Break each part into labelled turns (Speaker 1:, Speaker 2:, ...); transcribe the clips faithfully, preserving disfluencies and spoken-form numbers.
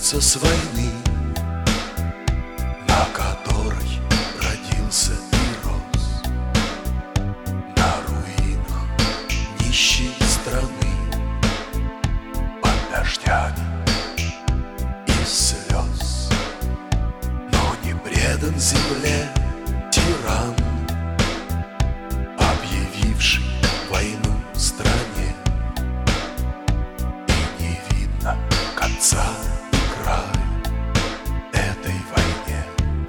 Speaker 1: вернуться с войны, на которой родился и рос, на руинах нищей страны, под дождями и слез. Но не предан земле тиран, объявивший войну стране, и не видно конца и края этой войне.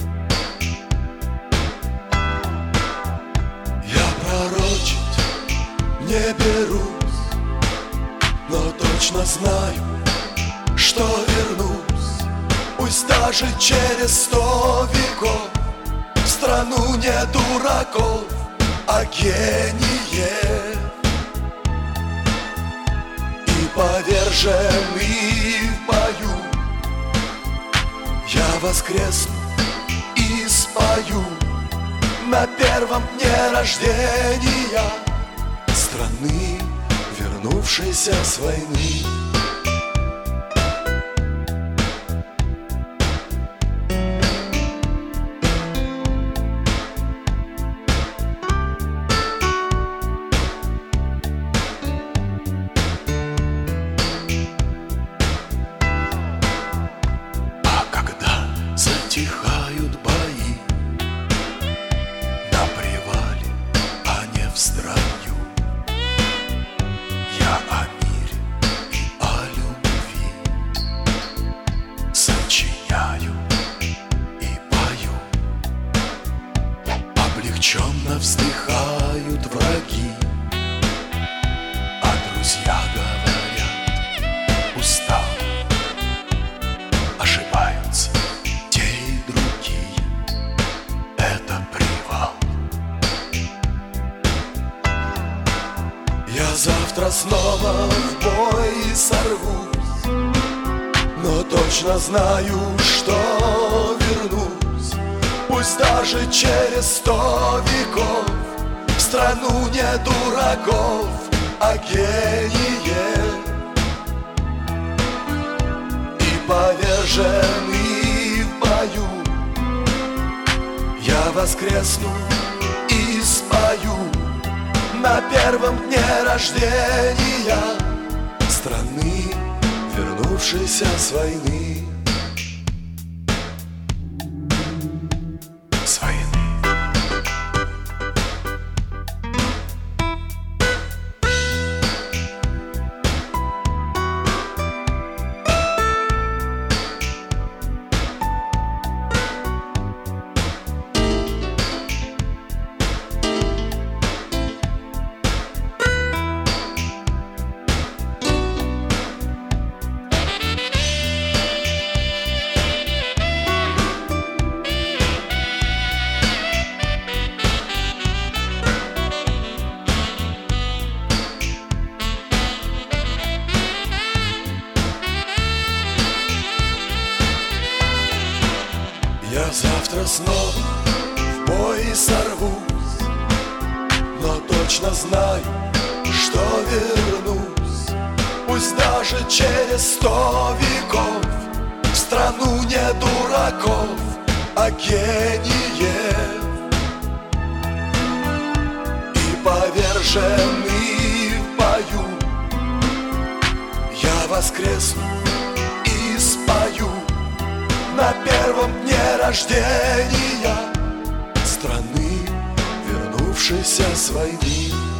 Speaker 1: Я пророчить не берусь, но точно знаю, что вернусь, пусть даже через сто веков, в страну не дураков, а гениев. И поверженный в бою я воскресну и спою на первом дне рождения страны, вернувшейся с войны. Затихают бои на привале, а не в строю. Я о мире и о любви сочиняю и пою. Облегченно вздыхают враги, а друзья говорят: устал. Ошибаются завтра снова в бой сорвусь, но точно знаю, что вернусь, пусть даже через сто веков, в страну не дураков, а гениев. И поверженный в бою я воскресну и спою на первом дне рождения страны, вернувшейся с войны. С войны. Я завтра снова в бой сорвусь, но точно знаю, что вернусь, пусть даже через сто веков, в страну не дураков, а гениев. И поверженный в бою я воскресну и спою на первом дне рождения страны, вернувшейся с войны.